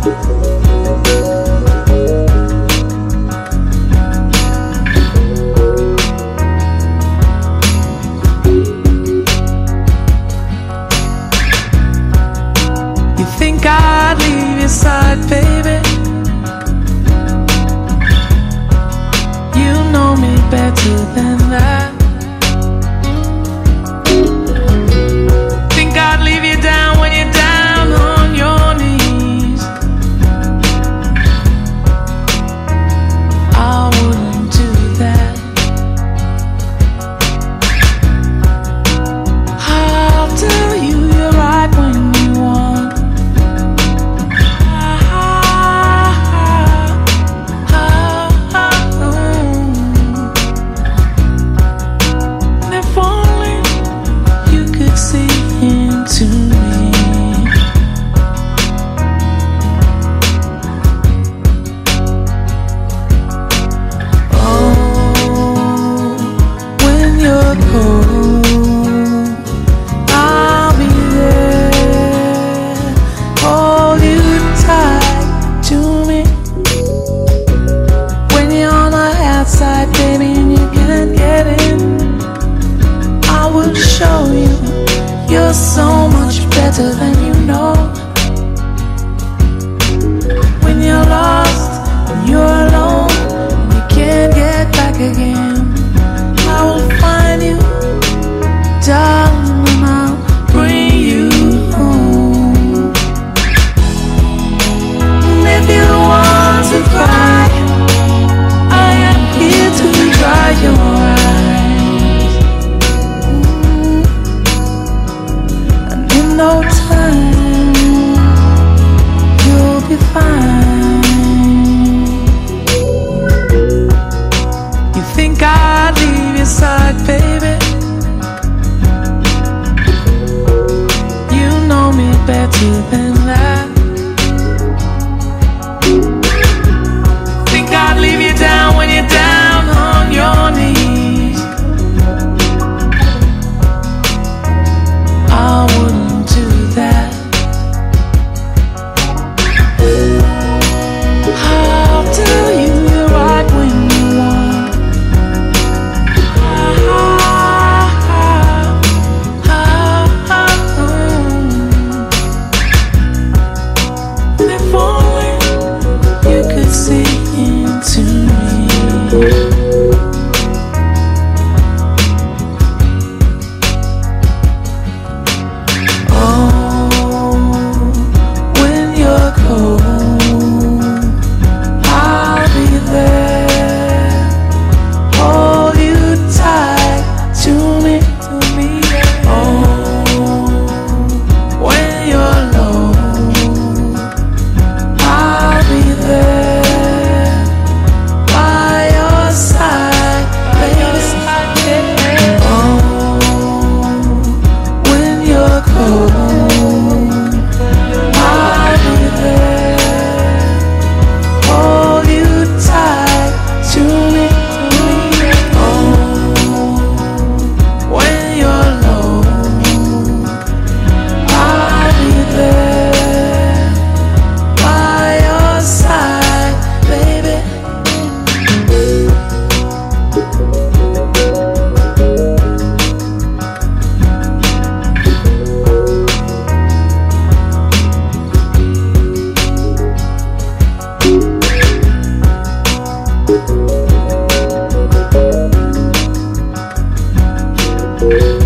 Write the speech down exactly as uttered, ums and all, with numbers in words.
You think I'd leave your side, baby? You know me better than that. Think I'd leave you down when you're down on your knees? I wouldn't do that. I'll tell you you're right when you want. If only you could see into me. Oh, when you're cold, I'll be there. Hold you tight to me. When you're on the outside, baby, and you can't get in, I will show you you're so much better than you know. When you're lost, when you're alone, and you can't get back again, I will find you, darling, and I'll bring you home. And if you want to cry, I am here to dry your eyes. And in no time, you'll be fine. You think I'd leave your side, baby? You know me better than that. Think I'd leave you down when you're down on your knees? I wouldn't do that. I'll tell you you're right when you want. If only you could see into me. Oh, when you're cold, I'll be there. Hold you tight to me, to me. Oh, when you're low, I'll be there by your side, baby. Oh, when you're cold, I'll be there. Hold you tight to me. Oh, when you're low, I'll be there by your side, baby. Thank you.